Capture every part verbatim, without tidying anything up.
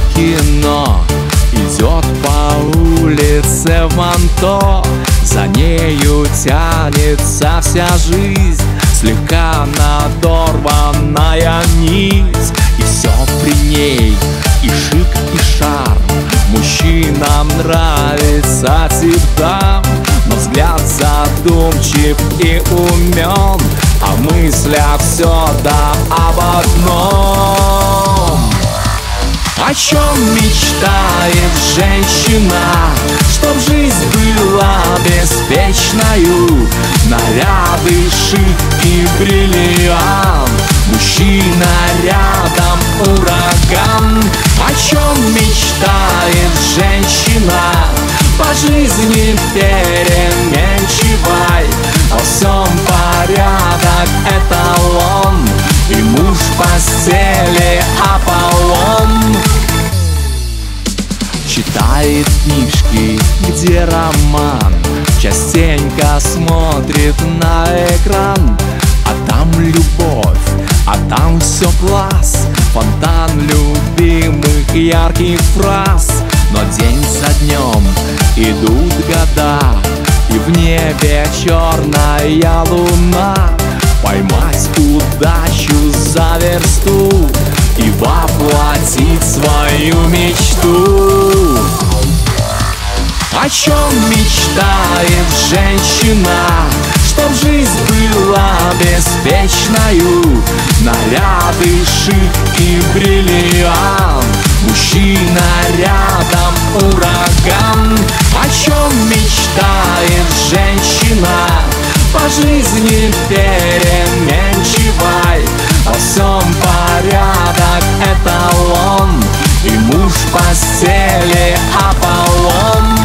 кино. Идет по улице в манто, за нею тянется вся жизнь, слегка надорванная нить. И все при ней, и шик, и шарм. Мужчинам нравится тип дам, но взгляд задумчив и умен, а в мыслях все да об одном. О чем мечтает женщина? Чтоб жизнь была беспечною, наряды, шик и бриллиант. Мужчина рядом, ураган. О чем мечтает женщина? По жизни переменчивой, во всем порядок эталон, и муж в постели Аполлон. Читает книжки, где роман, частенько смотрит на экран. А там любовь, а там все класс, фонтан любимых ярких фраз. Но день за днем идут года, и в небе черная луна. Поймать удачу за версту и воплотить свою мечту. О чем мечтает женщина? Чтоб жизнь была беспечною, наряды, шик и бриллиант. Мужчина рядом, ураган. О чем мечтает женщина? По жизни переменчивой, во всем порядок эталон, и муж в постели Аполлон.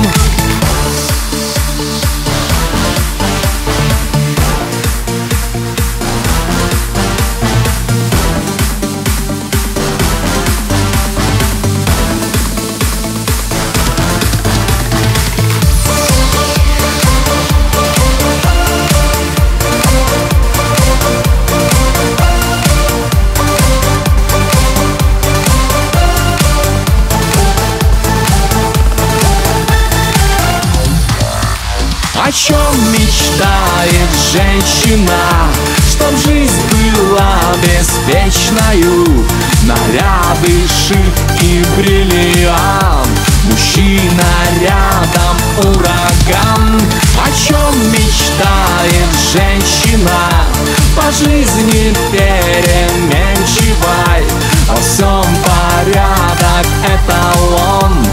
О чем мечтает женщина? Чтоб жизнь была беспечною, наряды, шик и бриллиант. Мужчина рядом, ураган. О чем мечтает женщина? По жизни переменчивой, во всем порядок эталон,